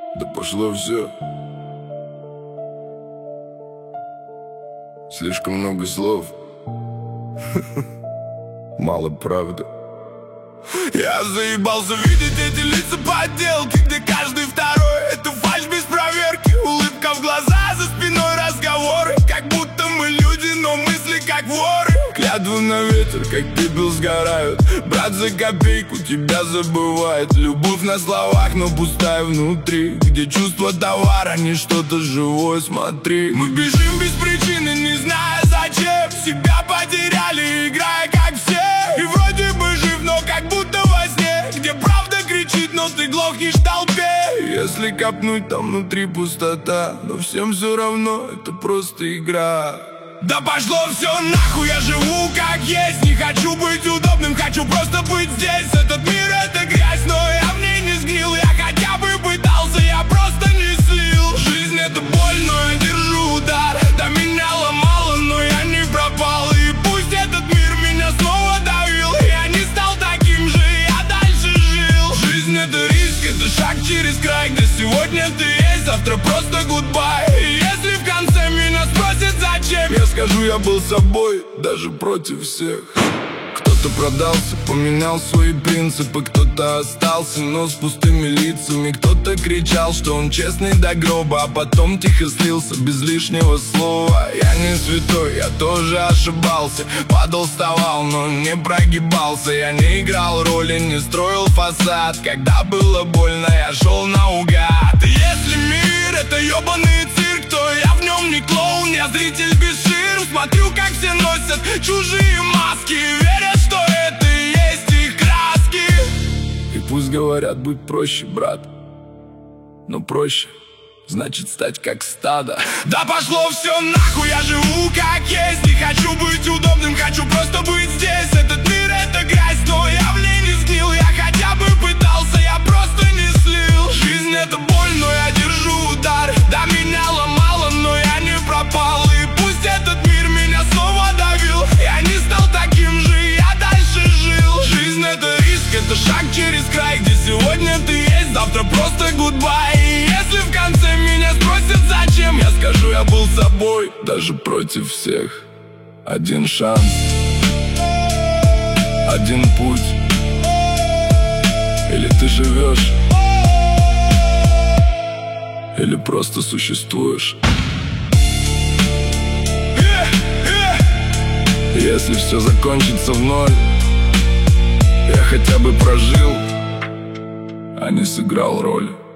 Да пошло все. Слишком много слов. Мало правды. Я заебался видеть эти лица подделки, где каждый второй — это фальшь без проверки. Улыбка в глаза, за спиной разговоры, как будто мы люди, но мысли как воры. Клятвы на ветер, как пепел сгорают. Брат за копейку тебя забывает. Любовь на словах, но пустая внутри, где чувство товара, не что-то живое, смотри. Мы бежим без причины, не зная зачем. Себя потеряли, играя как все. И вроде бы жив, но как будто во сне, где правда кричит, но ты глохнешь в толпе. Если копнуть, там внутри пустота, но всем все равно, это просто игра. Да пошло все нахуй, я живу как есть. Не хочу быть удобным, хочу просто быть здесь. Этот мир — это грязь, но я в ней не сгнил. Я хотя бы пытался, я просто не слил. Жизнь — это боль, но я держу удар. Да меня ломало, но я не пропал. И пусть этот мир меня снова давил, я не стал таким же, я дальше жил. Жизнь — это риск, это шаг через край, где сегодня ты есть, завтра просто гудбай. И если в конце меня спросят зачем, я скажу, я был собой, даже против всех. Кто-то продался, поменял свои принципы, кто-то остался, но с пустыми лицами. Кто-то кричал, что он честный до гроба, а потом тихо слился без лишнего слова. Я не святой, я тоже ошибался, падал, вставал, но не прогибался. Я не играл роли, не строил фасад, когда было больно, я шел наугад. И если мир — это ебаный цирк, то я в нем не клоун, я зритель без ширм. Смотрю, как все носят чужие маски, верят, что это и есть их краски. И пусть говорят, будь проще, брат, но проще значит стать как стадо. Да пошло все нахуй, я живу как есть. Не хочу быть удобным, хочу просто быть здесь. Этот мир — это грязь, но я в ней не сгнил. Я хотя бы пытался, я просто не слил. Жизнь — это боль, но я держу удар. Да меня ломало, но я не пропал. И пусть этот мир меня снова давил, я не стал таким же, я дальше жил. Жизнь — это риск, это шаг через край, где сегодня ты есть, завтра просто гудбай. И если в конце меня спросят зачем, я скажу, я был собой, даже против всех. Один шанс, один путь. Или ты живешь, или просто существуешь. Если все закончится в ноль, я хотя бы прожил, а не сыграл роль.